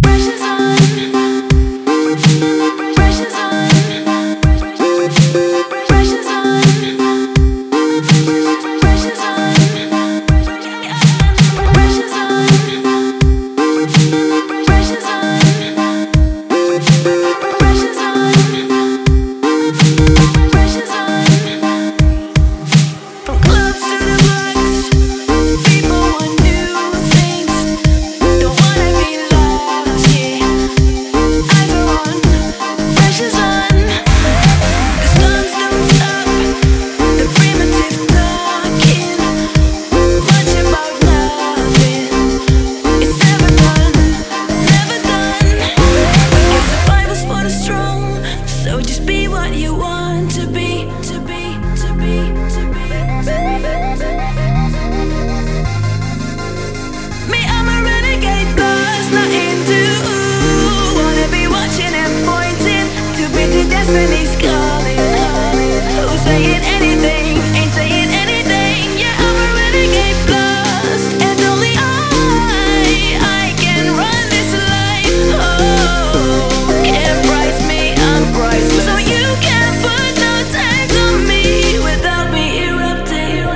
Destiny's calling. Who's saying anything? Ain't saying anything. Yeah, I'm a renegade plus, and only I can run this life. Oh, can't price me, I'm priceless. So you can't put no tags on me without me erupting.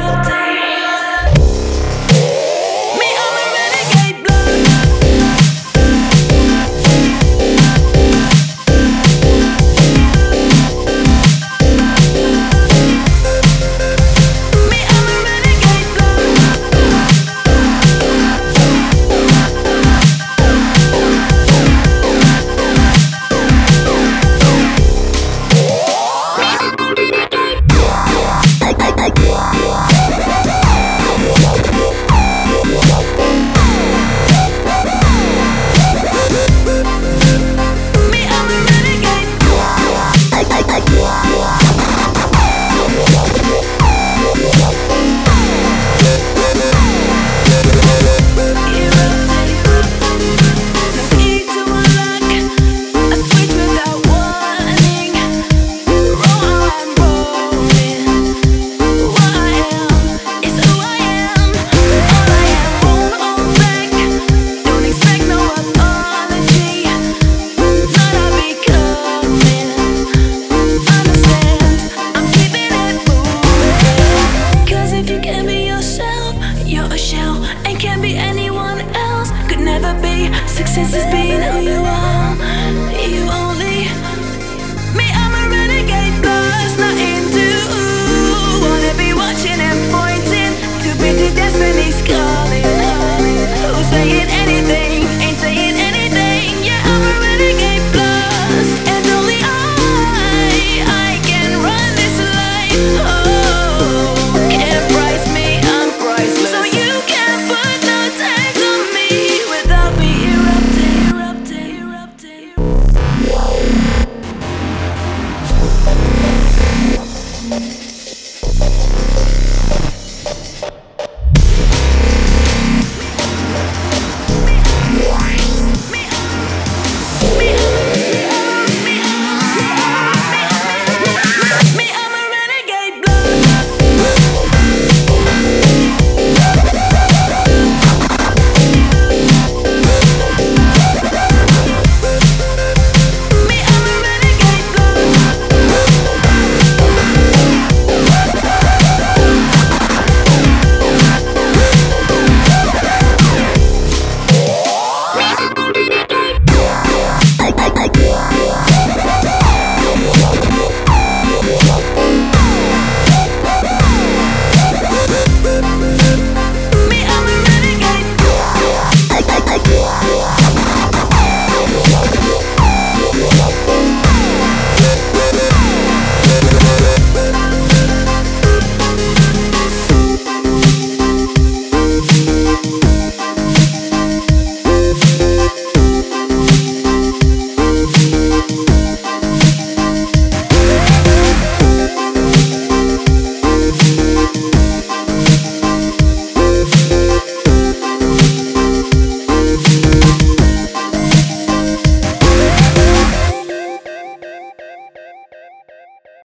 Me, I'm a renegade plus. You're a shell and can't be anyone else. Could never be. Success is being who you are. You only. Me, I'm a renegade plus, not into. Wanna be watching and pointing. Too busy, destiny's calling. Who's saying anything?